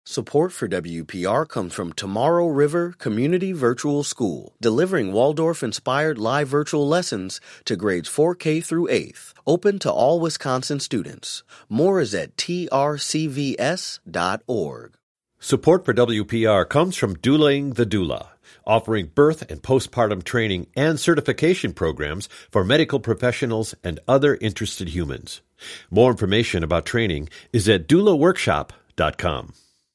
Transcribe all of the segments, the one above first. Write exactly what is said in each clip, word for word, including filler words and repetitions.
Support for W P R comes from Tomorrow River Community Virtual School, delivering Waldorf-inspired live virtual lessons to grades four K through eighth, open to all Wisconsin students. More is at T R C V S dot org. Support for W P R comes from Douling the Doula, offering birth and postpartum training and certification programs for medical professionals and other interested humans. More information about training is at doula workshop dot com.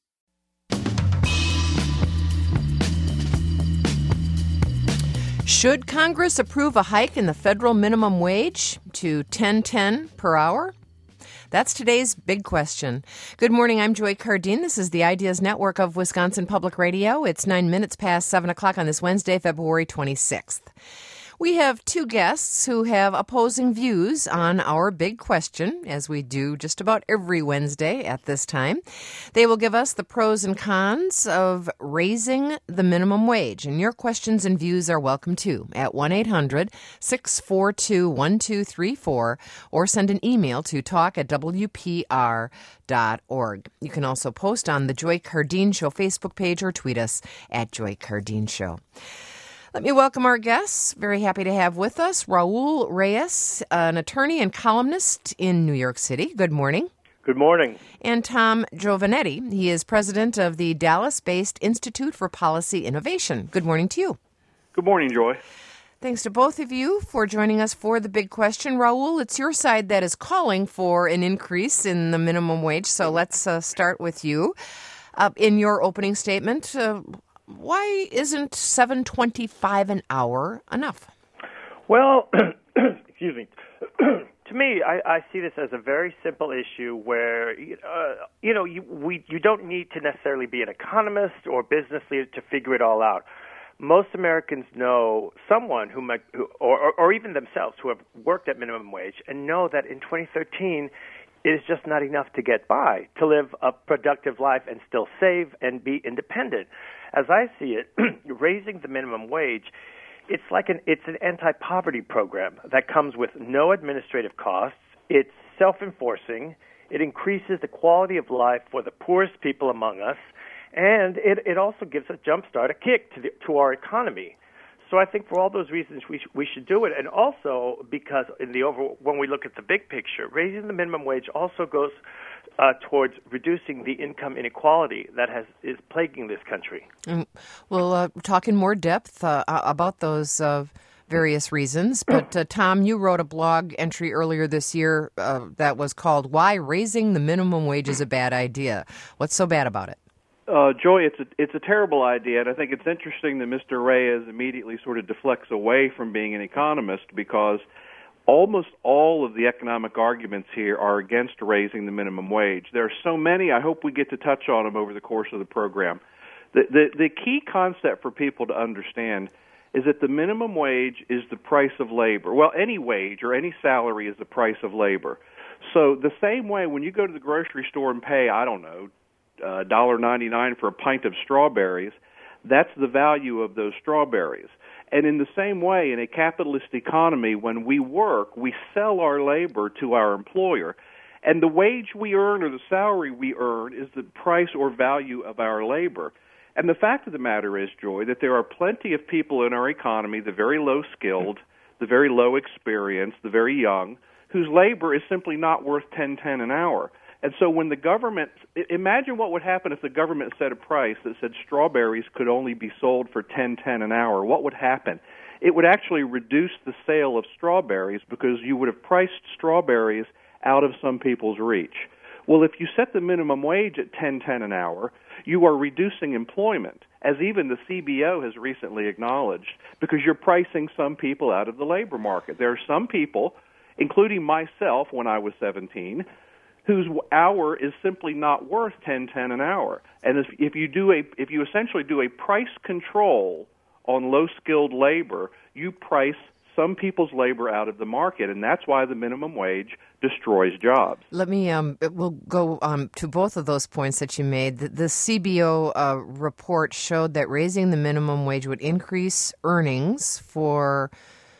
Should Congress approve a hike in the federal minimum wage to ten ten per hour? That's today's big question. Good morning, I'm Joy Cardine. This is the Ideas Network of Wisconsin Public Radio. It's nine minutes past seven o'clock on this Wednesday, February twenty-sixth. We have two guests who have opposing views on our big question, as we do just about every Wednesday at this time. They will give us the pros and cons of raising the minimum wage, and your questions and views are welcome too at one eight hundred six four two one two three four or send an email to talk at W P R dot org. You can also post on the Joy Cardine Show Facebook page or tweet us at Joy Cardine Show. Let me welcome our guests. Very happy to have with us Raul Reyes, an attorney and columnist in New York City. Good morning. Good morning. And Tom Giovanetti. He is president of the Dallas-based Institute for Policy Innovation. Good morning to you. Good morning, Joy. Thanks to both of you for joining us for the big question. Raul, it's your side that is calling for an increase in the minimum wage, so let's uh, start with you. Uh, in your opening statement, uh, why isn't seven twenty-five an hour enough? Well, excuse me. To me, I, I see this as a very simple issue where, uh, you know, you, we, you don't need to necessarily be an economist or business leader to figure it all out. Most Americans know someone who might, who, or, or, or even themselves, who have worked at minimum wage and know that in twenty thirteen, it is just not enough to get by, to live a productive life and still save and be independent. As I see it, raising the minimum wage, it's like an it's an anti-poverty program that comes with no administrative costs. It's self-enforcing. It increases the quality of life for the poorest people among us, and it, it also gives a jump start, a kick to the, to our economy. So I think for all those reasons we sh- we should do it, and also because in the over when we look at the big picture, raising the minimum wage also goes uh, towards reducing the income inequality that has is plaguing this country. Mm, we'll uh, talk in more depth uh, about those uh, various reasons. But uh, Tom, you wrote a blog entry earlier this year uh, that was called "Why Raising the Minimum Wage is a Bad Idea." What's so bad about it? Uh, Joy, it's a it's a terrible idea, and I think it's interesting that Mister Reyes immediately sort of deflects away from being an economist because almost all of the economic arguments here are against raising the minimum wage. There are so many. I hope we get to touch on them over the course of the program. The the, the key concept for people to understand is that the minimum wage is the price of labor. Well, any wage or any salary is the price of labor. So the same way when you go to the grocery store and pay, I don't know, Uh, one dollar ninety-nine for a pint of strawberries, that's the value of those strawberries. And in the same way, in a capitalist economy, when we work, we sell our labor to our employer. And the wage we earn or the salary we earn is the price or value of our labor. And the fact of the matter is, Joy, that there are plenty of people in our economy, the very low-skilled, the very low-experienced, the very young, whose labor is simply not worth ten ten an hour. And so when the government, imagine what would happen if the government set a price that said strawberries could only be sold for ten ten an hour. What would happen? It would actually reduce the sale of strawberries because you would have priced strawberries out of some people's reach. Well, if you set the minimum wage at ten ten an hour, you are reducing employment, as even the C B O has recently acknowledged, because you're pricing some people out of the labor market. There are some people, including myself when I was seventeen, whose hour is simply not worth ten ten an hour. And if, if you do a, if you essentially do a price control on low-skilled labor, you price some people's labor out of the market, and that's why the minimum wage destroys jobs. Let me, um, we'll go um, to both of those points that you made. The, the C B O uh, report showed that raising the minimum wage would increase earnings for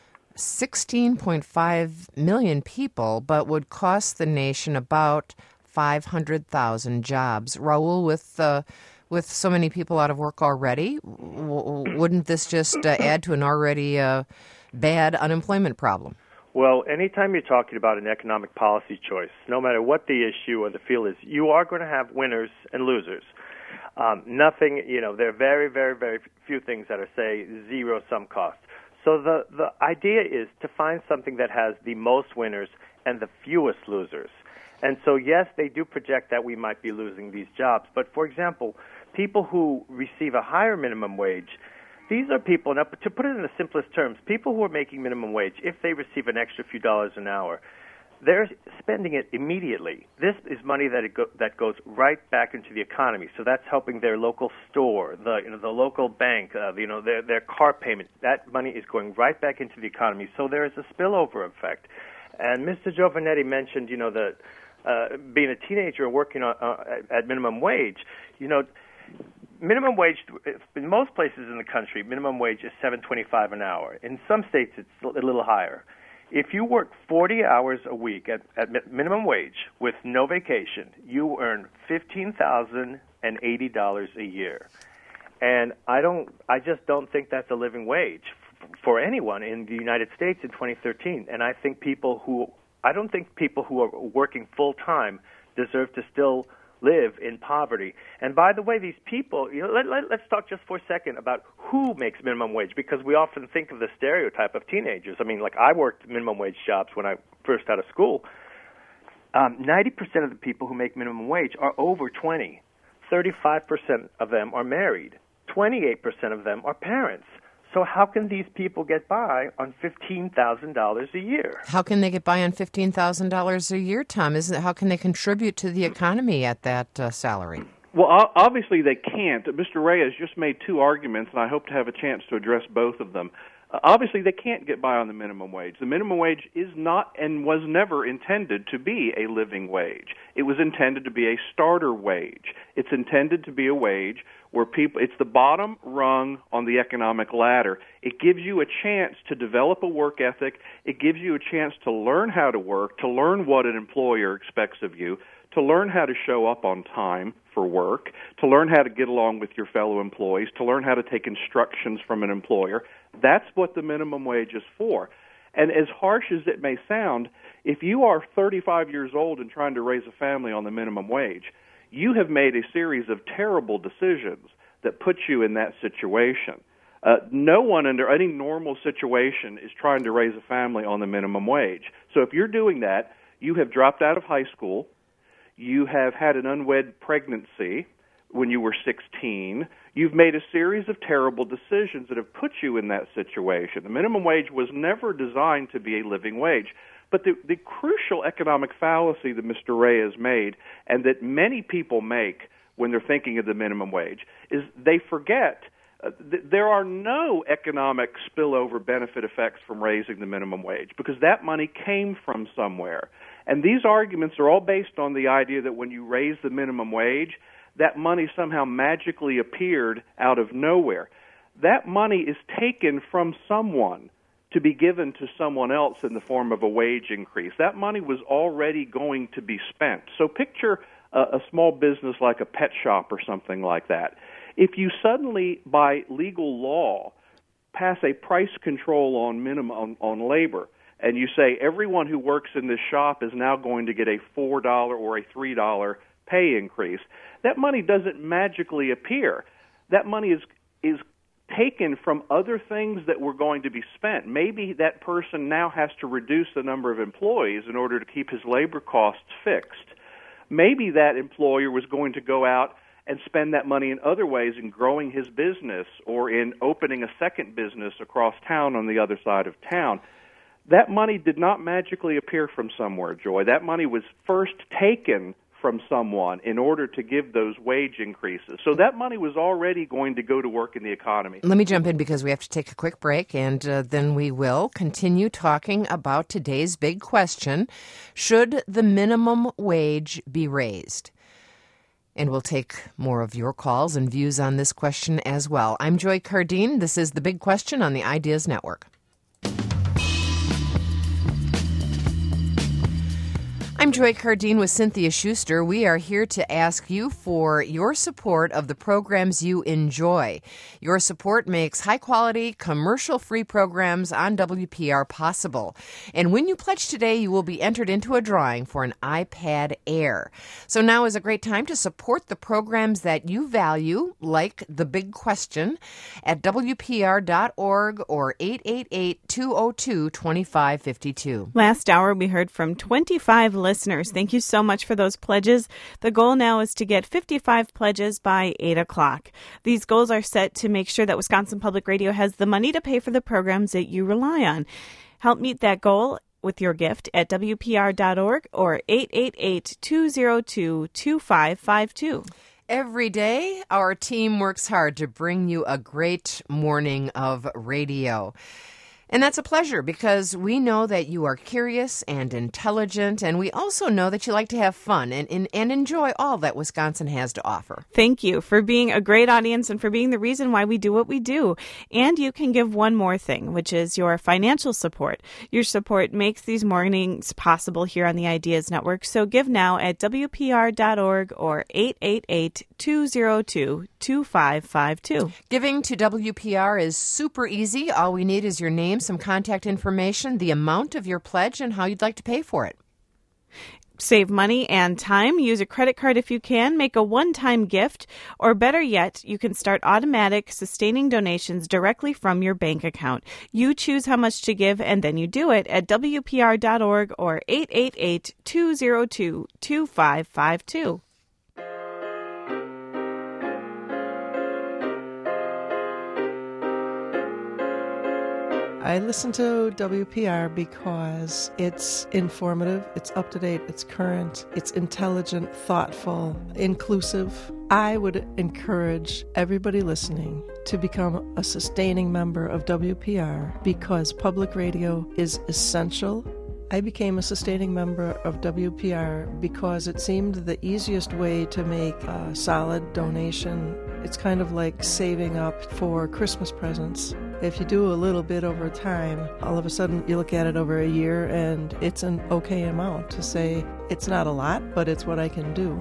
sixteen point five million people, but would cost the nation about five hundred thousand jobs. Raul, with uh, with so many people out of work already, w- wouldn't this just uh, add to an already uh, bad unemployment problem? Well, anytime you're talking about an economic policy choice, no matter what the issue or the field is, you are going to have winners and losers. Um, nothing, you know, there are very, very, very few things that are, say, zero-sum cost. So the, the idea is to find something that has the most winners and the fewest losers. And so, yes, they do project that we might be losing these jobs. But, for example, people who receive a higher minimum wage, these are people, now, to put it in the simplest terms, people who are making minimum wage, if they receive an extra few dollars an hour, they're spending it immediately. This is money that it go, that goes right back into the economy. So that's helping their local store, the you know the local bank, uh, you know their their car payment. That money is going right back into the economy. So there is a spillover effect. And Mister Giovanetti mentioned, you know, that uh, being a teenager and working on, uh, at minimum wage, you know. Minimum wage, in most places in the country, minimum wage is seven twenty-five an hour. In some states, it's a little higher. If you work forty hours a week at, at minimum wage with no vacation, you earn fifteen thousand eighty dollars a year. And I don't, I just don't think that's a living wage for anyone in the United States in twenty thirteen. And I think people who, I don't think people who are working full time deserve to still live in poverty. And by the way, these people, you know, let, let, let's talk just for a second about who makes minimum wage, because we often think of the stereotype of teenagers. I mean, like I worked minimum wage jobs when I first out of school. Um, ninety percent of the people who make minimum wage are over twenty. thirty-five percent of them are married. twenty-eight percent of them are parents. So how can these people get by on fifteen thousand dollars a year? How can they get by on fifteen thousand dollars a year, Tom? Isn't, how can they contribute to the economy at that uh, salary? Well, obviously they can't. Mister Reyes just made two arguments, and I hope to have a chance to address both of them. Uh, obviously, they can't get by on the minimum wage. The minimum wage is not and was never intended to be a living wage. It was intended to be a starter wage. It's intended to be a wage where people, it's the bottom rung on the economic ladder. It gives you a chance to develop a work ethic. It gives you a chance to learn how to work, to learn what an employer expects of you, to learn how to show up on time for work, to learn how to get along with your fellow employees, to learn how to take instructions from an employer. That's what the minimum wage is for. And as harsh as it may sound, if you are thirty-five years old and trying to raise a family on the minimum wage, you have made a series of terrible decisions that put you in that situation. Uh, no one under any normal situation is trying to raise a family on the minimum wage. So if you're doing that, you have dropped out of high school, you have had an unwed pregnancy when you were sixteen, you've made a series of terrible decisions that have put you in that situation. The minimum wage was never designed to be a living wage. But the, the crucial economic fallacy that Mister Reyes made, and that many people make when they're thinking of the minimum wage, is they forget uh, th- there are no economic spillover benefit effects from raising the minimum wage, because that money came from somewhere. And these arguments are all based on the idea that when you raise the minimum wage, that money somehow magically appeared out of nowhere. That money is taken from someone to be given to someone else in the form of a wage increase. That money was already going to be spent. So picture a, a small business like a pet shop or something like that. If you suddenly, by legal law, pass a price control on minimum on, on labor, and you say everyone who works in this shop is now going to get a four dollars or a three dollars pay increase, that money doesn't magically appear. That money is is taken from other things that were going to be spent. Maybe that person now has to reduce the number of employees in order to keep his labor costs fixed. Maybe that employer was going to go out and spend that money in other ways in growing his business or in opening a second business across town on the other side of town. That money did not magically appear from somewhere, Joy. That money was first taken from someone in order to give those wage increases. So that money was already going to go to work in the economy. Let me jump in because we have to take a quick break, and uh, then we will continue talking about today's big question: should the minimum wage be raised? And we'll take more of your calls and views on this question as well. I'm Joy Cardine. This is The Big Question on the Ideas Network. I'm Joy Cardine with Cynthia Schuster. We are here to ask you for your support of the programs you enjoy. Your support makes high-quality, commercial-free programs on W P R possible. And when you pledge today, you will be entered into a drawing for an iPad Air. So now is a great time to support the programs that you value, like The Big Question, at W P R dot org or eight eight eight, two oh two, two five five two. Last hour, we heard from twenty-five listeners. Thank you so much for those pledges. The goal now is to get fifty-five pledges by eight o'clock. These goals are set to make sure that Wisconsin Public Radio has the money to pay for the programs that you rely on. Help meet that goal with your gift at W P R dot org or eight eight eight, two oh two, two five five two. Every day, our team works hard to bring you a great morning of radio. And that's a pleasure because we know that you are curious and intelligent, and we also know that you like to have fun and, and, and enjoy all that Wisconsin has to offer. Thank you for being a great audience and for being the reason why we do what we do. And you can give one more thing, which is your financial support. Your support makes these mornings possible here on the Ideas Network. So give now at W P R dot org or eight eight eight, two oh two, two five five two. Giving to W P R is super easy. All we need is your name, some contact information, the amount of your pledge, and how you'd like to pay for it. Save money and time. Use a credit card if you can. Make a one-time gift. Or better yet, you can start automatic sustaining donations directly from your bank account. You choose how much to give, and then you do it at W P R dot org or eight eight eight, two oh two, two five five two. I listen to W P R because it's informative, it's up-to-date, it's current, it's intelligent, thoughtful, inclusive. I would encourage everybody listening to become a sustaining member of W P R because public radio is essential. I became a sustaining member of W P R because it seemed the easiest way to make a solid donation. It's kind of like saving up for Christmas presents. If you do a little bit over time, all of a sudden you look at it over a year and it's an okay amount to say, it's not a lot, but it's what I can do.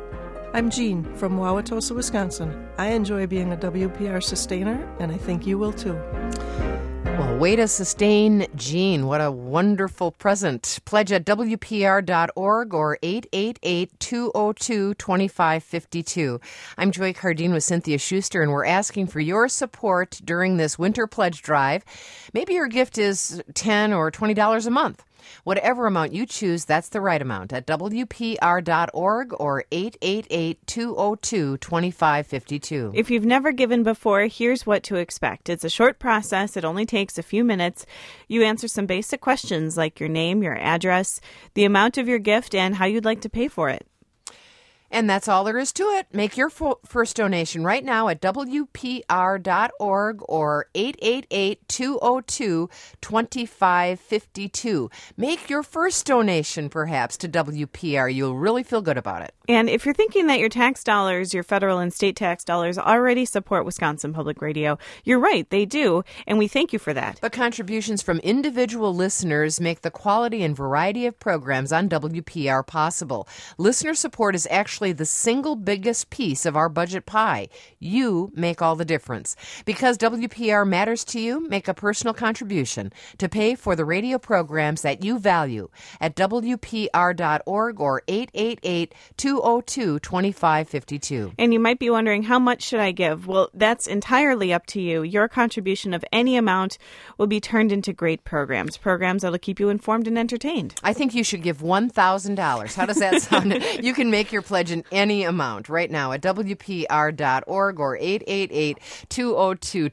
I'm Jean from Wauwatosa, Wisconsin. I enjoy being a W P R sustainer, and I think you will too. Well, way to sustain, Jean. What a wonderful present. Pledge at W P R dot org or eight eight eight, two oh two, two five five two. I'm Joy Cardine with Cynthia Schuster, and we're asking for your support during this winter pledge drive. Maybe your gift is ten dollars or twenty dollars a month. Whatever amount you choose, that's the right amount at W P R dot org or eight eight eight, two oh two, two five five two. If you've never given before, here's what to expect. It's a short process. It only takes a few minutes. You answer some basic questions like your name, your address, the amount of your gift, and how you'd like to pay for it. And that's all there is to it. Make your fo- first donation right now at W P R dot org or eight eight eight, two oh two, two five five two. Make your first donation, perhaps, to W P R. You'll really feel good about it. And if you're thinking that your tax dollars, your federal and state tax dollars, already support Wisconsin Public Radio, you're right, they do, and we thank you for that. But contributions from individual listeners make the quality and variety of programs on W P R possible. Listener support is actually the single biggest piece of our budget pie. You make all the difference. Because W P R matters to you, make a personal contribution to pay for the radio programs that you value at W P R dot org or eight eight eight, two oh two, two five five two. And you might be wondering, how much should I give? Well, that's entirely up to you. Your contribution of any amount will be turned into great programs, programs that will keep you informed and entertained. I think you should give one thousand dollars. How does that sound? You can make your pledge in any amount right now at W P R dot org or eight eight eight, two oh two,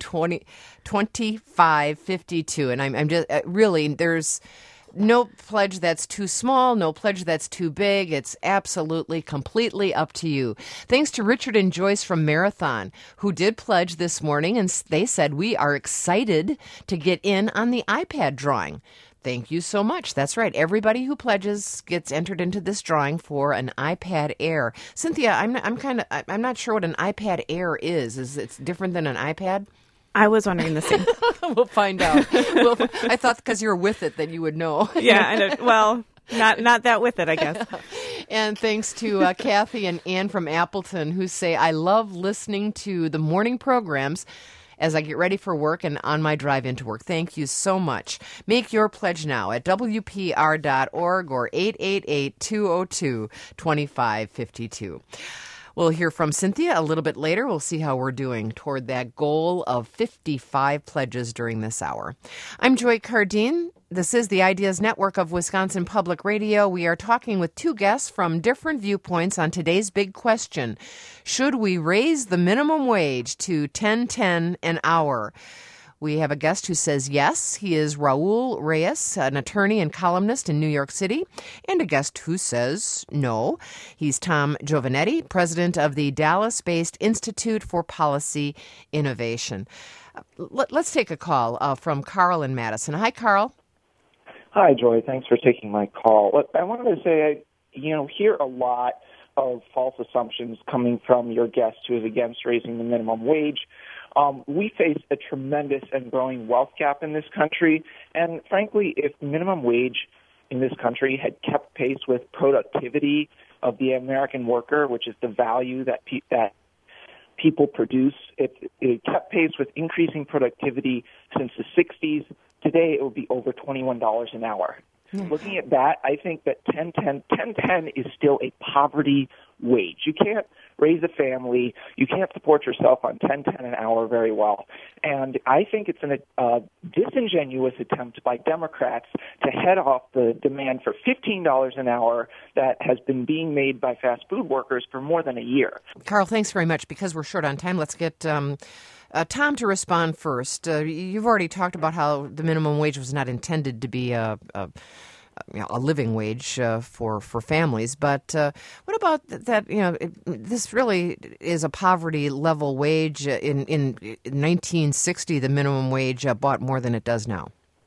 two five five two. And I'm, I'm just uh, really, there's no pledge that's too small, no pledge that's too big. It's absolutely, completely up to you. Thanks to Richard and Joyce from Marathon, who did pledge this morning, and they said, we are excited to get in on the iPad drawing. Thank you so much. That's right. Everybody who pledges gets entered into this drawing for an iPad Air. Cynthia, I'm I'm kind of I'm not sure what an iPad Air is. Is it different than an iPad? I was wondering the same. We'll find out. Well, I thought because you're with it that you would know. Yeah, I know. Well, Not not that with it, I guess. And thanks to uh, Kathy and Ann from Appleton, who say, I love listening to the morning programs as I get ready for work and on my drive into work. Thank you so much. Make your pledge now at W P R dot org or eight eight eight, two oh two, two five five two. We'll hear from Cynthia a little bit later. We'll see how we're doing toward that goal of fifty-five pledges during this hour. I'm Joy Cardine. This is the Ideas Network of Wisconsin Public Radio. We are talking with two guests from different viewpoints on today's big question. Should we raise the minimum wage to ten ten an hour? We have a guest who says yes. He is Raul Reyes, an attorney and columnist in New York City, and a guest who says no. He's Tom Giovanetti, president of the Dallas-based Institute for Policy Innovation. Let's take a call uh, from Carl in Madison. Hi, Carl. Hi, Joy. Thanks for taking my call. Look, I wanted to say, I, you know, hear a lot of false assumptions coming from your guest who is against raising the minimum wage. Um, we face a tremendous and growing wealth gap in this country, and frankly, if minimum wage in this country had kept pace with productivity of the American worker, which is the value that pe- that people produce, if it kept pace with increasing productivity since the sixties, today it would be over twenty-one dollars an hour. Mm. Looking at that, I think that ten ten, ten ten is still a poverty wage. You can't raise a family. You can't support yourself on ten ten an hour very well. And I think it's a uh, disingenuous attempt by Democrats to head off the demand for fifteen dollars an hour that has been being made by fast food workers for more than a year. Carl, thanks very much. Because we're short on time, let's get um, uh, Tom to respond first. Uh, you've already talked about how the minimum wage was not intended to be a, a You know, a living wage uh, for for families, but uh, what about th- that? You know, it, this really is a poverty level wage. In in nineteen sixty, the minimum wage uh, bought more than it does now.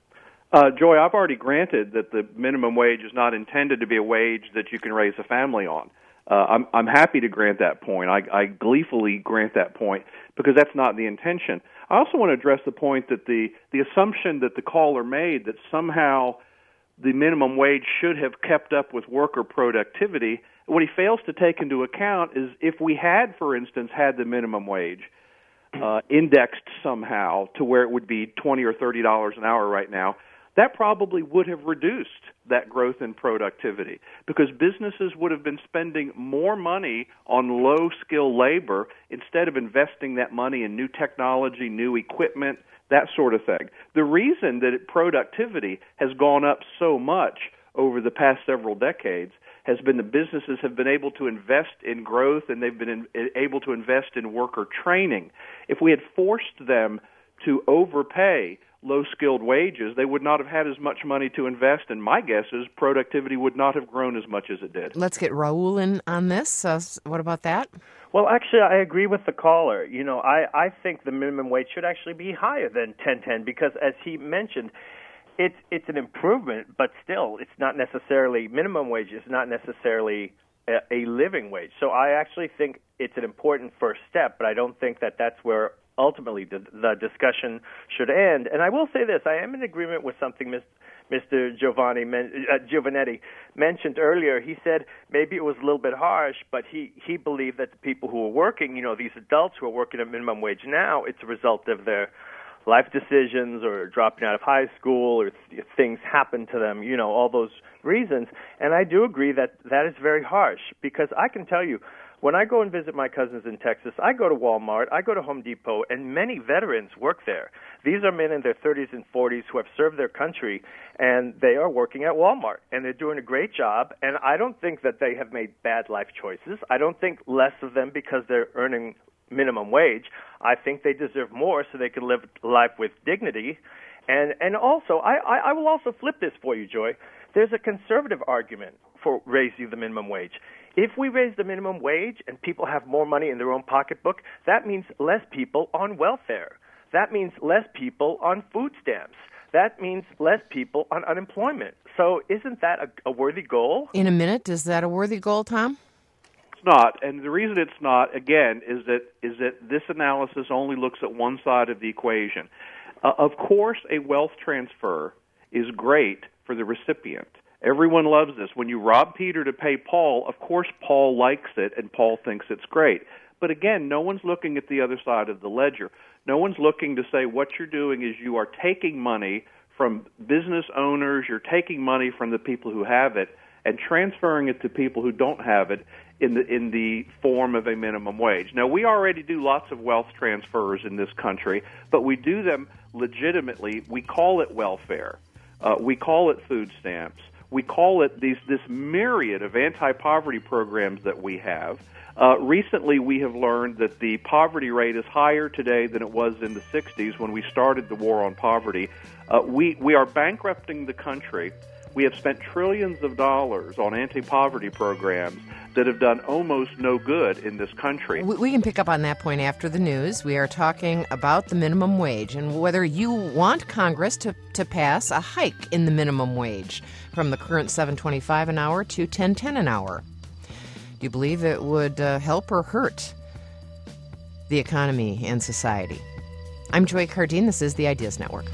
Uh, Joy, I've already granted that the minimum wage is not intended to be a wage that you can raise a family on. Uh, I'm I'm happy to grant that point. I, I gleefully grant that point because that's not the intention. I also want to address the point that the the assumption that the caller made that somehow the minimum wage should have kept up with worker productivity. What he fails to take into account is if we had, for instance, had the minimum wage uh, indexed somehow to where it would be twenty or thirty dollars an hour right now, that probably would have reduced that growth in productivity because businesses would have been spending more money on low-skill labor instead of investing that money in new technology, new equipment, that sort of thing. The reason that it, productivity has gone up so much over the past several decades has been the businesses have been able to invest in growth and they've been in, able to invest in worker training. If we had forced them to overpay low-skilled wages, they would not have had as much money to invest, and my guess is productivity would not have grown as much as it did. Let's get Raul in on this. Uh, what about that? Well, actually, I agree with the caller. You know, I, I think the minimum wage should actually be higher than ten ten because, as he mentioned, it's it's an improvement, but still, it's not necessarily minimum wage is not necessarily a, a living wage. So I actually think it's an important first step, but I don't think that that's where ultimately the, the discussion should end. And I will say this: I am in agreement with something Miz Mister Giovanni, uh, Giovanetti mentioned earlier. He said maybe it was a little bit harsh, but he, he believed that the people who are working, you know, these adults who are working at minimum wage now, it's a result of their life decisions or dropping out of high school or th- things happen to them, you know, all those reasons. And I do agree that that is very harsh because I can tell you, when I go and visit my cousins in Texas, I go to Walmart, I go to Home Depot, and many veterans work there. These are men in their thirties and forties who have served their country, and they are working at Walmart, and they're doing a great job. And I don't think that they have made bad life choices. I don't think less of them because they're earning minimum wage. I think they deserve more so they can live life with dignity. And and also, I, I, I will also flip this for you, Joy. There's a conservative argument for raising the minimum wage. If we raise the minimum wage and people have more money in their own pocketbook, that means less people on welfare. That means less people on food stamps. That means less people on unemployment. So isn't that a, a worthy goal? In a minute, is that a worthy goal, Tom? It's not, and the reason it's not, again, is that is that this analysis only looks at one side of the equation. Uh, of course, a wealth transfer is great for the recipient. Everyone loves this. When you rob Peter to pay Paul, of course Paul likes it and Paul thinks it's great. But again, no one's looking at the other side of the ledger. No one's looking to say what you're doing is you are taking money from business owners, you're taking money from the people who have it and transferring it to people who don't have it in the in the form of a minimum wage. Now, we already do lots of wealth transfers in this country, but we do them legitimately. We call it welfare. Uh, we call it food stamps. We call it these this myriad of anti-poverty programs that we have. Uh, recently, we have learned that the poverty rate is higher today than it was in the sixties when we started the war on poverty. Uh, we, we are bankrupting the country. We have spent trillions of dollars on anti-poverty programs that have done almost no good in this country. We can pick up on that point after the news. We are talking about the minimum wage and whether you want Congress to, to pass a hike in the minimum wage from the current seven twenty-five an hour to ten ten an hour. Do you believe it would uh, help or hurt the economy and society? I'm Joy Cardine. This is the Ideas Network.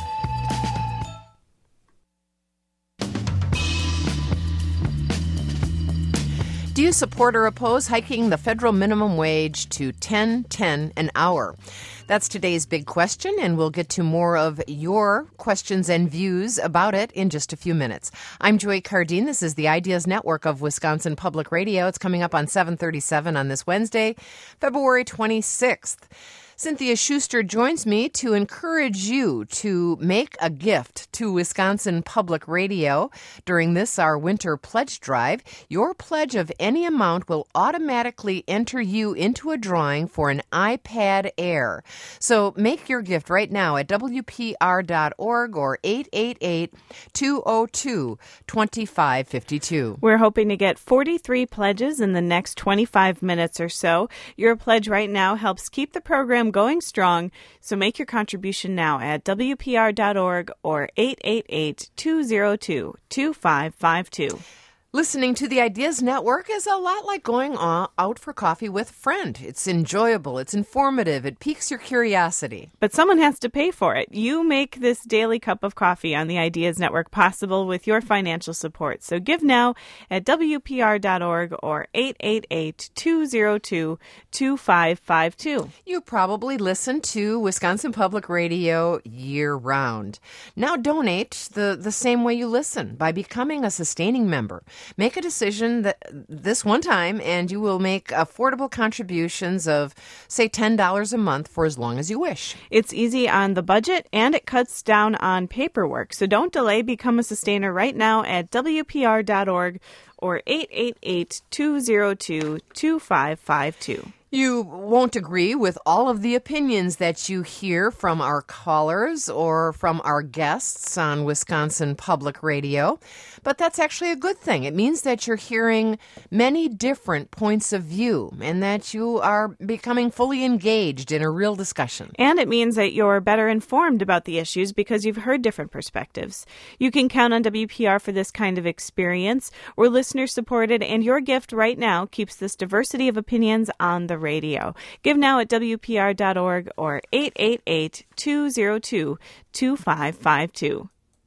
Do you support or oppose hiking the federal minimum wage to ten ten an hour? That's today's big question, and we'll get to more of your questions and views about it in just a few minutes. I'm Joy Cardine. This is the Ideas Network of Wisconsin Public Radio. It's coming up on seven thirty-seven on this Wednesday, February twenty-sixth. Cynthia Schuster joins me to encourage you to make a gift to Wisconsin Public Radio during this, our winter pledge drive. Your pledge of any amount will automatically enter you into a drawing for an iPad Air. So make your gift right now at W P R dot org or eight eight eight, two oh two, two five five two. We're hoping to get forty-three pledges in the next twenty-five minutes or so. Your pledge right now helps keep the program going strong, so make your contribution now at W P R dot org or eight eight eight, two oh two, two five five two. Listening to the Ideas Network is a lot like going out for coffee with a friend. It's enjoyable, it's informative, it piques your curiosity. But someone has to pay for it. You make this daily cup of coffee on the Ideas Network possible with your financial support. So give now at W P R dot org or eight eight eight, two oh two, two five five two. You probably listen to Wisconsin Public Radio year-round. Now donate the, the same way you listen by becoming a sustaining member. Make a decision that this one time, and you will make affordable contributions of, say, ten dollars a month for as long as you wish. It's easy on the budget, and it cuts down on paperwork. So don't delay. Become a sustainer right now at W P R dot org or eight eight eight, two oh two, two five five two. You won't agree with all of the opinions that you hear from our callers or from our guests on Wisconsin Public Radio, but that's actually a good thing. It means that you're hearing many different points of view and that you are becoming fully engaged in a real discussion. And it means that you're better informed about the issues because you've heard different perspectives. You can count on W P R for this kind of experience. We're listener-supported, and your gift right now keeps this diversity of opinions on the radio. Give now at W P R dot org or eight eight eight, two oh two, two five five two.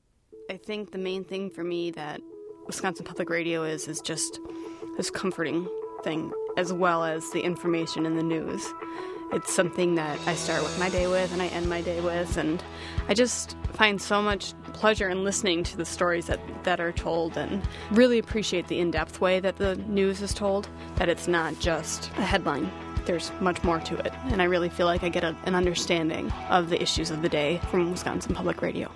I think the main thing for me that Wisconsin Public Radio is is just this comforting thing, as well as the information in the news. It's something that I start with my day with and I end my day with, and I just find so much pleasure in listening to the stories that, that are told, and really appreciate the in-depth way that the news is told, that it's not just a headline. There's much more to it, and I really feel like I get a, an understanding of the issues of the day from Wisconsin Public Radio.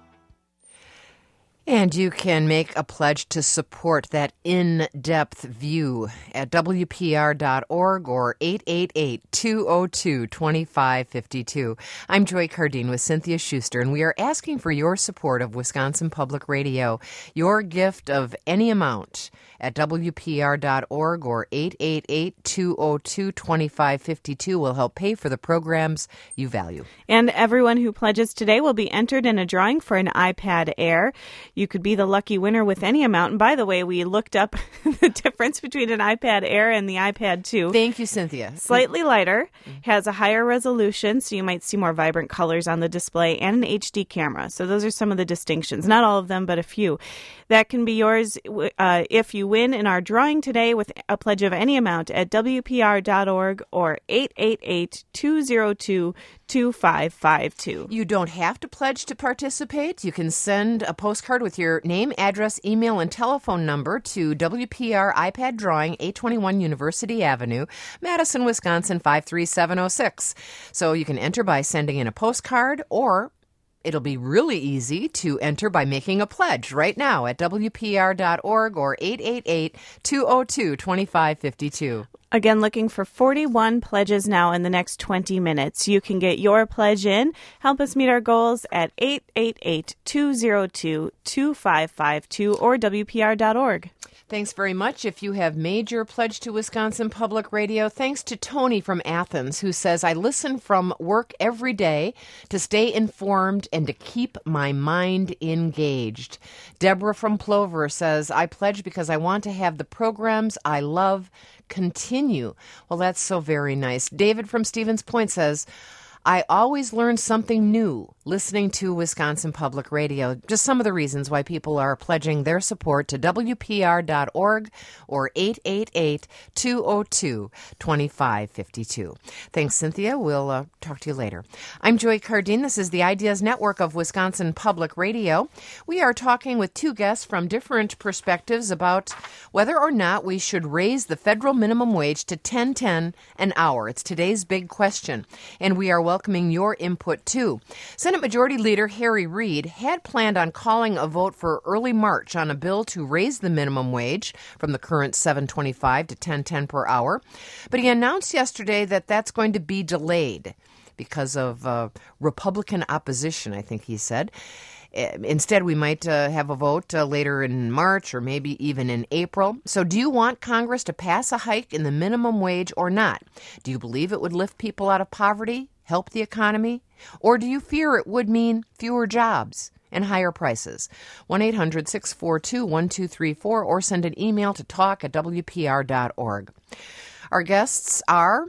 And you can make a pledge to support that in-depth view at W P R dot org or eight eight eight, two oh two, two five five two. I'm Joy Cardine with Cynthia Schuster, and we are asking for your support of Wisconsin Public Radio. Your gift of any amount at W P R dot org or eight eight eight, two oh two, two five five two will help pay for the programs you value. And everyone who pledges today will be entered in a drawing for an iPad Air. You could be the lucky winner with any amount. And by the way, we looked up the difference between an iPad Air and the iPad two. Thank you, Cynthia. Slightly lighter, has a higher resolution, so you might see more vibrant colors on the display, and an H D camera. So those are some of the distinctions. Not all of them, but a few. That can be yours uh, if you win in our drawing today with a pledge of any amount at W P R dot org or eight eight eight, two zero two, two five five two. You don't have to pledge to participate. You can send a postcard with your name, address, email, and telephone number to W P R iPad Drawing, eight twenty-one University Avenue, Madison, Wisconsin, five three seven oh six. So you can enter by sending in a postcard, or it'll be really easy to enter by making a pledge right now at W P R dot org or eight eight eight, two oh two, two five five two. Again, looking for forty-one pledges now in the next twenty minutes. You can get your pledge in. Help us meet our goals at eight eight eight, two oh two, two five five two or W P R dot org. Thanks very much. If you have made your pledge to Wisconsin Public Radio, thanks to Tony from Athens, who says, I listen from work every day to stay informed and to keep my mind engaged. Deborah from Plover says, I pledge because I want to have the programs I love continue. Well, that's so very nice. David from Stevens Point says, I always learn something new listening to Wisconsin Public Radio. Just some of the reasons why people are pledging their support to W P R dot org or eight eight eight, two oh two, two five five two. Thanks, Cynthia. We'll uh, talk to you later. I'm Joy Cardine. This is the Ideas Network of Wisconsin Public Radio. We are talking with two guests from different perspectives about whether or not we should raise the federal minimum wage to ten ten an hour. It's today's big question, and we are welcoming your input, too. Senate Majority Leader Harry Reid had planned on calling a vote for early March on a bill to raise the minimum wage from the current seven twenty-five to ten ten per hour, but he announced yesterday that that's going to be delayed because of uh, Republican opposition, I think he said. Instead, we might uh, have a vote uh, later in March or maybe even in April. So do you want Congress to pass a hike in the minimum wage or not? Do you believe it would lift people out of poverty, help the economy? Or do you fear it would mean fewer jobs and higher prices? one eight hundred, six four two, one two three four or send an email to talk at W P R dot org. Our guests are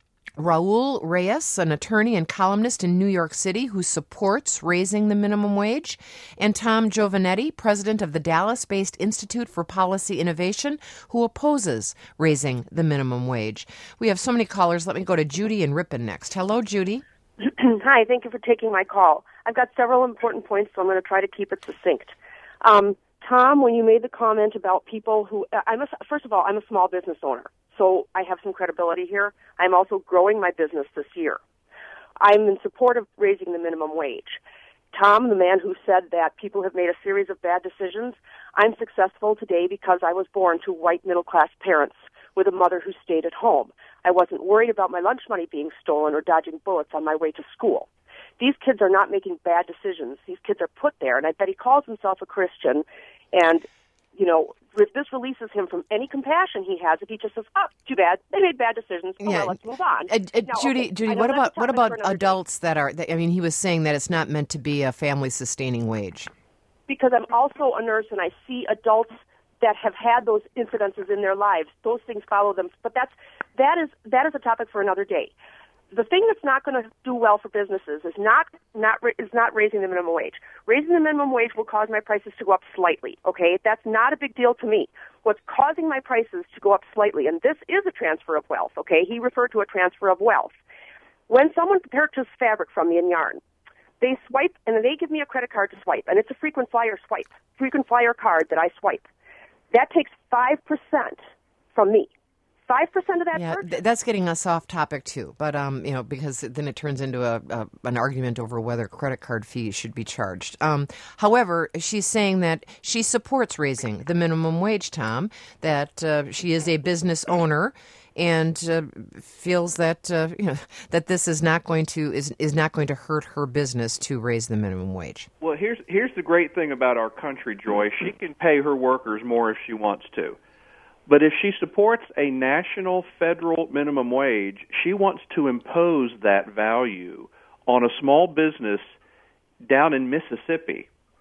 Raul Reyes, an attorney and columnist in New York City who supports raising the minimum wage, and Tom Giovanetti, president of the Dallas-based Institute for Policy Innovation, who opposes raising the minimum wage. We have so many callers. Let me go to Judy in Ripon next. Hello, Judy. Hi, thank you for taking my call. I've got several important points, so I'm going to try to keep it succinct. Um, Tom, when you made the comment about people who, I'm a, first of all, I'm a small business owner, so I have some credibility here. I'm also growing my business this year. I'm in support of raising the minimum wage. Tom, the man who said that people have made a series of bad decisions, I'm successful today because I was born to white middle-class parents with a mother who stayed at home. I wasn't worried about my lunch money being stolen or dodging bullets on my way to school. These kids are not making bad decisions. These kids are put there, and I bet he calls himself a Christian, and, you know, if this releases him from any compassion he has, if he just says, oh, too bad, they made bad decisions, oh, yeah. well, let's move on. Uh, uh, now, Judy, okay, Judy, what about what about adults that are, I mean, he was saying that it's not meant to be a family-sustaining wage. Because I'm also a nurse, and I see adults that have had those incidences in their lives. Those things follow them. But that's that is that is a topic for another day. The thing that's not going to do well for businesses is not not is not raising the minimum wage. Raising the minimum wage will cause my prices to go up slightly. Okay, that's not a big deal to me. What's causing my prices to go up slightly, and this is a transfer of wealth. Okay, he referred to a transfer of wealth. When someone purchases fabric from me in yarn, they swipe and they give me a credit card to swipe, and it's a frequent flyer swipe, frequent flyer card that I swipe. That takes five percent from me. Five percent of that yeah, purchase. Th- that's getting us off topic too. But um, you know, because then it turns into a, a an argument over whether credit card fees should be charged. Um, however, she's saying that she supports raising the minimum wage, Tom. That uh, she is a business owner and uh, feels that uh, you know that this is not going to is is not going to hurt her business to raise the minimum wage. Well, here's here's the great thing about our country, Joy. She can pay her workers more if she wants to. But if she supports a national federal minimum wage, she wants to impose that value on a small business down in Mississippi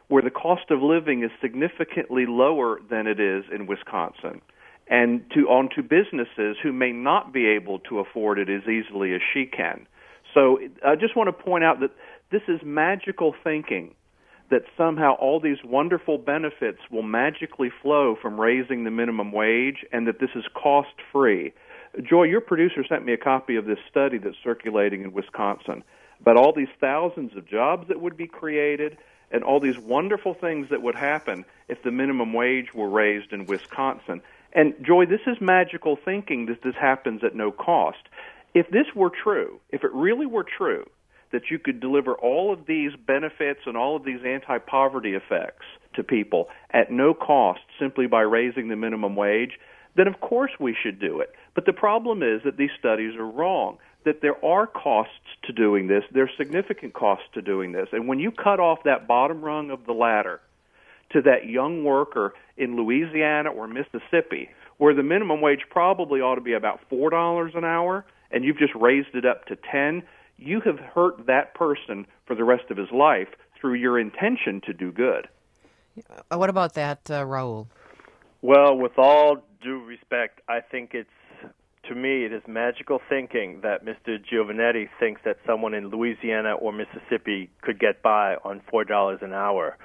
where the cost of living is significantly lower than it is in Wisconsin, and to onto businesses who may not be able to afford it as easily as she can. So I just want to point out that this is magical thinking, that somehow all these wonderful benefits will magically flow from raising the minimum wage, and that this is cost-free. Joy, your producer sent me a copy of this study that's circulating in Wisconsin about all these thousands of jobs that would be created and all these wonderful things that would happen if the minimum wage were raised in Wisconsin. And, Joy, this is magical thinking that this happens at no cost. If this were true, if it really were true, that you could deliver all of these benefits and all of these anti-poverty effects to people at no cost simply by raising the minimum wage, then of course we should do it. But the problem is that these studies are wrong, that there are costs to doing this. There are significant costs to doing this. And when you cut off that bottom rung of the ladder to that young worker in Louisiana or Mississippi, where the minimum wage probably ought to be about four dollars an hour, and you've just raised it up to ten dollars, you have hurt that person for the rest of his life through your intention to do good. What about that, uh, Raul? Well, with all due respect, I think it's, to me, it is magical thinking that Mister Giovanetti thinks that someone in Louisiana or Mississippi could get by on four dollars an hour.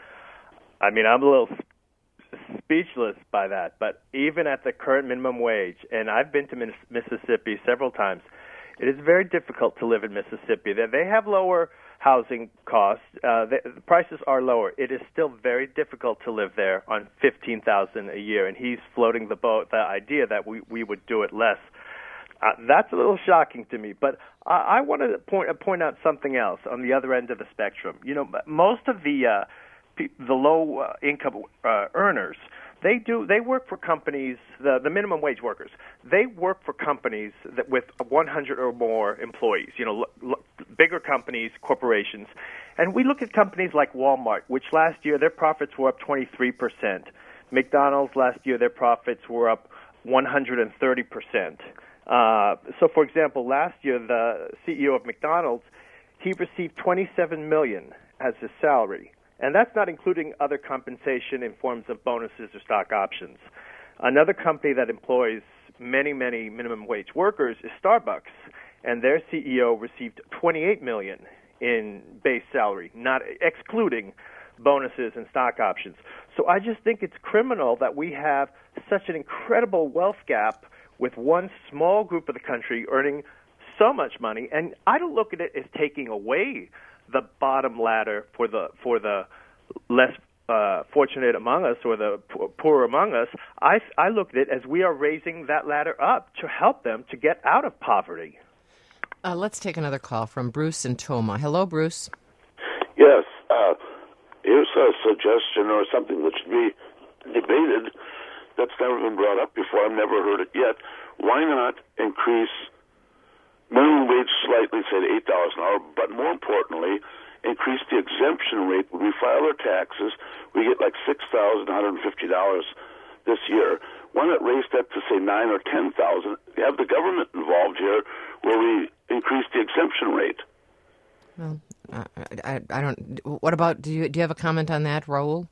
I mean, I'm a little speechless by that, but even at the current minimum wage, and I've been to Mississippi several times, it is very difficult to live in Mississippi. They have lower housing costs. Uh, the, the prices are lower. It is still very difficult to live there on fifteen thousand dollars a year, and he's floating the boat, the idea that we, we would do it less. Uh, that's a little shocking to me, but I, I want to point, uh, point out something else on the other end of the spectrum. You know, most of the uh, pe- the low uh, income uh, earners, They do. They work for companies. The, the minimum wage workers. They work for companies that with one hundred or more employees. You know, l- l- bigger companies, corporations, and we look at companies like Walmart, which last year their profits were up twenty-three percent. McDonald's last year their profits were up one hundred thirty percent. Uh, so, for example, last year the C E O of McDonald's, he received twenty-seven million dollars as his salary. And that's not including other compensation in forms of bonuses or stock options. Another company that employs many, many minimum wage workers is Starbucks, and their C E O received twenty-eight million dollars in base salary, not excluding bonuses and stock options. So I just think it's criminal that we have such an incredible wealth gap with one small group of the country earning so much money, and I don't look at it as taking away the bottom ladder for the for the less uh, fortunate among us or the poor among us. I, I look at it as we are raising that ladder up to help them to get out of poverty. Uh, let's take another call from Bruce in Toma. Hello, Bruce. Yes. Uh, here's a suggestion or something that should be debated that's never been brought up before. I've never heard it yet. Why not increase minimum wage slightly, say to eight dollars an hour, but more importantly, increase the exemption rate. When we file our taxes, we get like six thousand one hundred fifty dollars this year. Why not raise that to, say, nine or ten thousand dollars? Have the government involved here where we increase the exemption rate. Well, I, I, I don't. What about, do you, do you have a comment on that, Raul?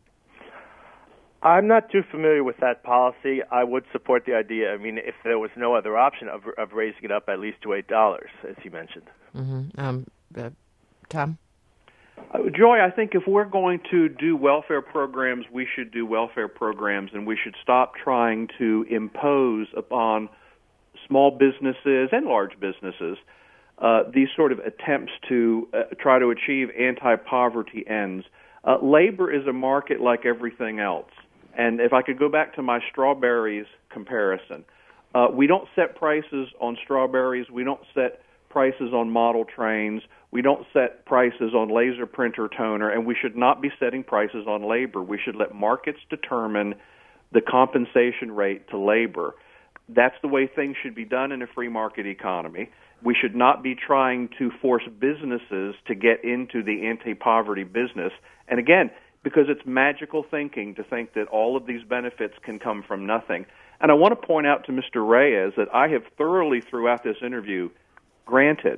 I'm not too familiar with that policy. I would support the idea. I mean, if there was no other option of of raising it up at least to eight dollars, as you mentioned. Mm-hmm. Um, uh, Tom? Uh, Joy, I think if we're going to do welfare programs, we should do welfare programs, and we should stop trying to impose upon small businesses and large businesses uh, these sort of attempts to uh, try to achieve anti-poverty ends. Uh, labor is a market like everything else. And if I could go back to my strawberries comparison, uh, we don't set prices on strawberries. We don't set prices on model trains. We don't set prices on laser printer toner, and we should not be setting prices on labor. We should let markets determine the compensation rate to labor. That's the way things should be done in a free market economy. We should not be trying to force businesses to get into the anti-poverty business. And again, because it's magical thinking to think that all of these benefits can come from nothing. And I want to point out to Mister Reyes that I have thoroughly throughout this interview granted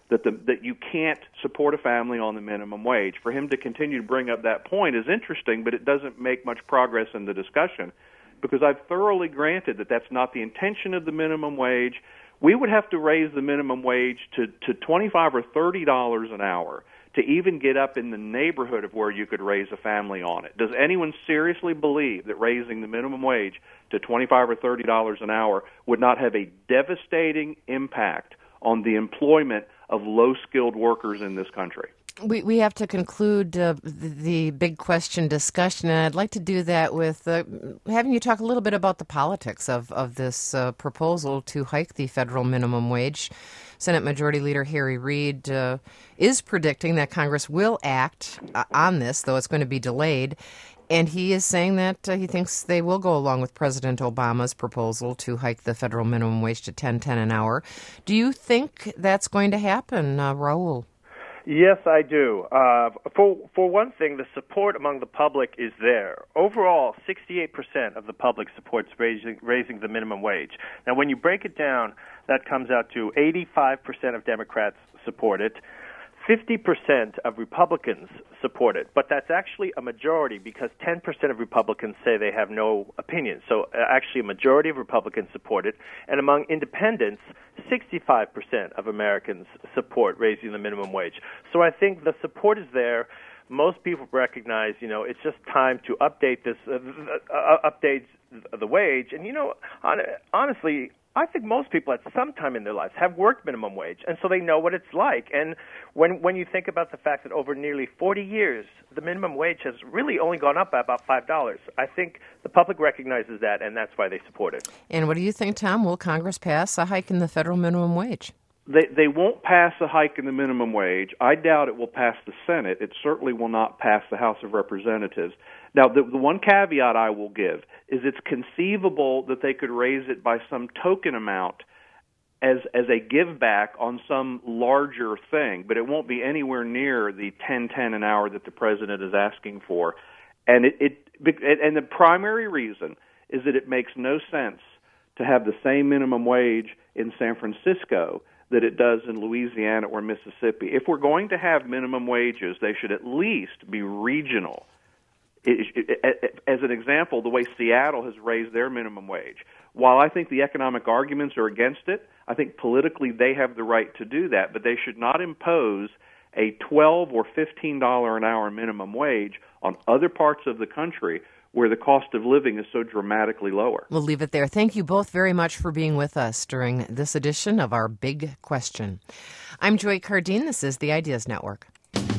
that the, that you can't support a family on the minimum wage. For him to continue to bring up that point is interesting, but it doesn't make much progress in the discussion, because I've thoroughly granted that that's not the intention of the minimum wage. We would have to raise the minimum wage to, to twenty-five or thirty dollars an hour to even get up in the neighborhood of where you could raise a family on it. Does anyone seriously believe that raising the minimum wage to twenty-five or thirty dollars an hour would not have a devastating impact on the employment of low-skilled workers in this country? We we have to conclude uh, the, the big question discussion, and I'd like to do that with uh, having you talk a little bit about the politics of, of this uh, proposal to hike the federal minimum wage. Senate Majority Leader Harry Reid uh, is predicting that Congress will act uh, on this, though it's going to be delayed. And he is saying that uh, he thinks they will go along with President Obama's proposal to hike the federal minimum wage to ten ten an hour. Do you think that's going to happen, uh, Raul? Yes, I do. Uh, for for one thing, the support among the public is there. Overall, sixty-eight percent of the public supports raising raising the minimum wage. Now, when you break it down, that comes out to eighty-five percent of Democrats support it. fifty percent of Republicans support it, but that's actually a majority because ten percent of Republicans say they have no opinion. So uh, actually a majority of Republicans support it, and among independents, sixty-five percent of Americans support raising the minimum wage. So I think the support is there. Most people recognize, you know, it's just time to update this, uh, uh, update the wage, and you know, on, honestly, I think most people at some time in their lives have worked minimum wage, and so they know what it's like. And when when you think about the fact that over nearly forty years, the minimum wage has really only gone up by about five dollars, I think the public recognizes that, and that's why they support it. And what do you think, Tom? Will Congress pass a hike in the federal minimum wage? They they won't pass a hike in the minimum wage. I doubt it will pass the Senate. It certainly will not pass the House of Representatives. Now, the, the one caveat I will give is it's conceivable that they could raise it by some token amount as as a give back on some larger thing, but it won't be anywhere near the ten ten an hour that the president is asking for. And it, it and the primary reason is that it makes no sense to have the same minimum wage in San Francisco that it does in Louisiana or Mississippi. If we're going to have minimum wages, they should at least be regional. It, it, it, as an example, the way Seattle has raised their minimum wage. While I think the economic arguments are against it, I think politically they have the right to do that, but they should not impose a twelve or fifteen dollars an hour minimum wage on other parts of the country where the cost of living is so dramatically lower. We'll leave it there. Thank you both very much for being with us during this edition of our Big Question. I'm Joy Cardine. This is the Ideas Network.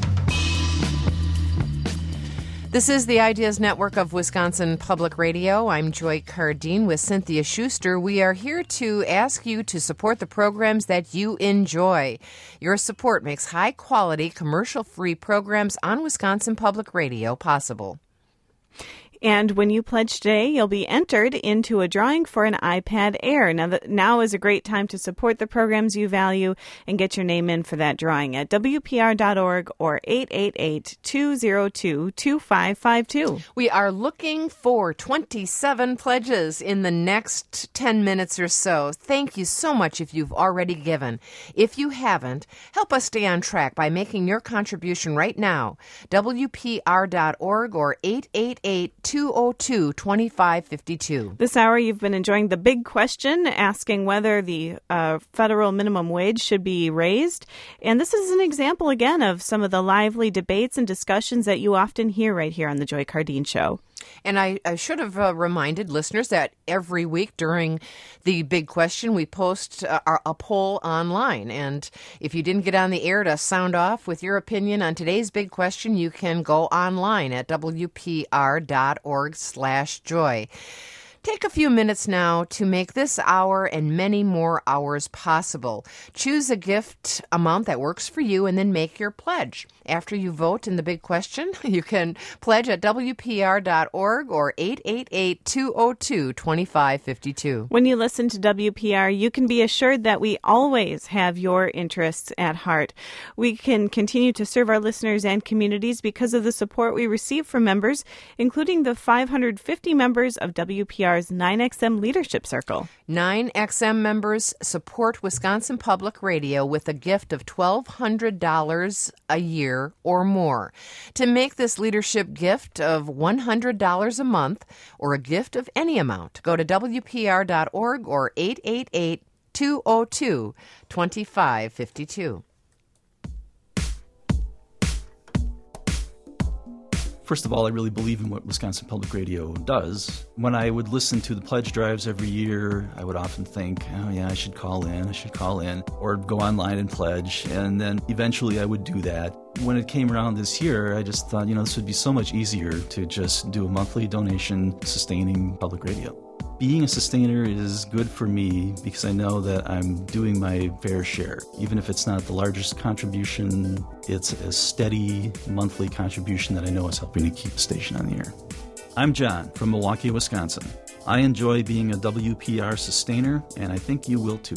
This is the Ideas Network of Wisconsin Public Radio. I'm Joy Cardine with Cynthia Schuster. We are here to ask you to support the programs that you enjoy. Your support makes high-quality, commercial-free programs on Wisconsin Public Radio possible. And when you pledge today, you'll be entered into a drawing for an iPad Air. Now, the, now is a great time to support the programs you value and get your name in for that drawing at W P R dot org or eight eight eight, two oh two, two five five two. We are looking for twenty-seven pledges in the next ten minutes or so. Thank you so much if you've already given. If you haven't, help us stay on track by making your contribution right now. W P R dot org or eight eight eight, two oh two, two five five two. This hour, you've been enjoying the big question, asking whether the uh, federal minimum wage should be raised. And this is an example, again, of some of the lively debates and discussions that you often hear right here on the Joy Cardine Show. And I, I should have uh, reminded listeners that every week during the big question, we post uh, a poll online. And if you didn't get on the air to sound off with your opinion on today's big question, you can go online at W P R dot org slash joy. Take a few minutes now to make this hour and many more hours possible. Choose a gift amount that works for you and then make your pledge. After you vote in the big question, you can pledge at W P R dot org or eight eight eight, two oh two, two five five two. When you listen to W P R, you can be assured that we always have your interests at heart. We can continue to serve our listeners and communities because of the support we receive from members, including the five hundred fifty members of W P R R's nine X M Leadership Circle. nine X M members support Wisconsin Public Radio with a gift of twelve hundred dollars a year or more. To make this leadership gift of one hundred dollars a month or a gift of any amount, go to W P R dot org or eight eight eight, two oh two, two five five two. First of all, I really believe in what Wisconsin Public Radio does. When I would listen to the pledge drives every year, I would often think, oh yeah, I should call in, I should call in, or go online and pledge, and then eventually I would do that. When it came around this year, I just thought, you know, this would be so much easier to just do a monthly donation sustaining public radio. Being a sustainer is good for me because I know that I'm doing my fair share. Even if it's not the largest contribution, it's a steady monthly contribution that I know is helping to keep the station on the air. I'm John from Milwaukee, Wisconsin. I enjoy being a W P R sustainer, and I think you will too.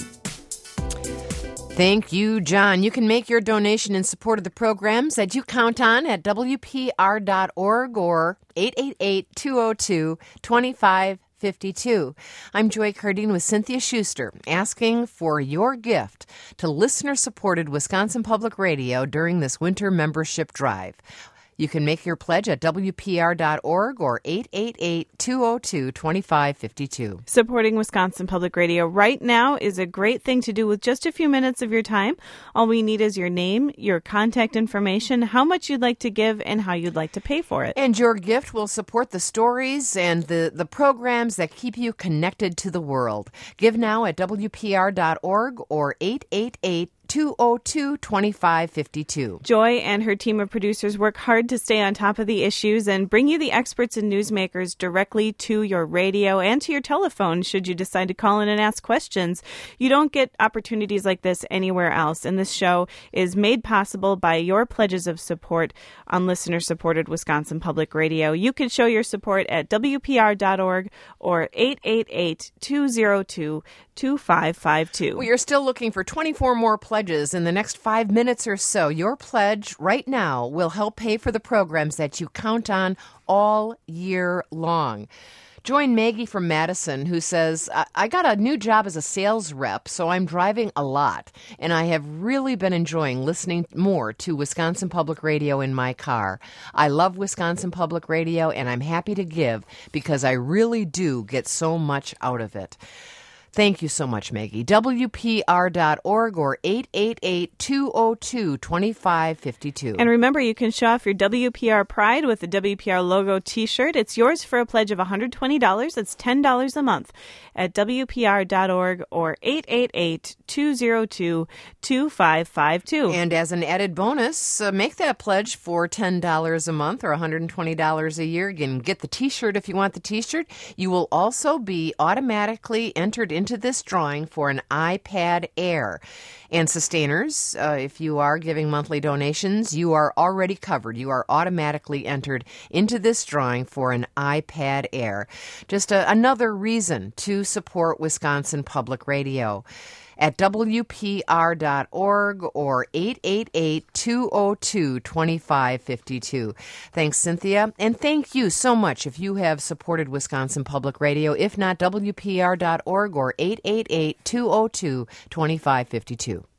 Thank you, John. You can make your donation in support of the programs that you count on at W P R dot org or eight eight eight, two oh two, two five five two. I'm Joy Cardine with Cynthia Schuster, asking for your gift to listener-supported Wisconsin Public Radio during this winter membership drive. You can make your pledge at W P R dot org or eight eight eight, two oh two, two five five two. Supporting Wisconsin Public Radio right now is a great thing to do with just a few minutes of your time. All we need is your name, your contact information, how much you'd like to give, and how you'd like to pay for it. And your gift will support the stories and the, the programs that keep you connected to the world. Give now at W P R dot org or eight eight eight, two oh two, two five five two. Joy and her team of producers work hard to stay on top of the issues and bring you the experts and newsmakers directly to your radio and to your telephone should you decide to call in and ask questions. You don't get opportunities like this anywhere else, and this show is made possible by your pledges of support on listener-supported Wisconsin Public Radio. You can show your support at W P R dot org or eight eight eight, two oh two, two five five two. We are still looking for twenty-four more pledges in the next five minutes or so. Your pledge right now will help pay for the programs that you count on all year long. Join Maggie from Madison, who says, I-, I got a new job as a sales rep, so I'm driving a lot, and I have really been enjoying listening more to Wisconsin Public Radio in my car. I love Wisconsin Public Radio, and I'm happy to give because I really do get so much out of it. Thank you so much, Maggie. W P R dot org or eight eight eight, two oh two, two five five two. And remember, you can show off your W P R pride with the W P R logo t-shirt. It's yours for a pledge of one hundred twenty dollars. That's ten dollars a month at W P R dot org or eight eight eight, two oh two, two five five two. And as an added bonus, uh, make that pledge for ten dollars a month or one hundred twenty dollars a year. Again, get the t-shirt if you want the t-shirt. You will also be automatically entered into this drawing for an iPad Air. And sustainers, uh, if you are giving monthly donations, you are already covered. You are automatically entered into this drawing for an iPad Air. Just a, another reason to support Wisconsin Public Radio. At W P R dot org or eight eight eight, two oh two, two five five two. Thanks, Cynthia. And thank you so much if you have supported Wisconsin Public Radio. If not, W P R dot org or eight eight eight, two oh two, two five five two.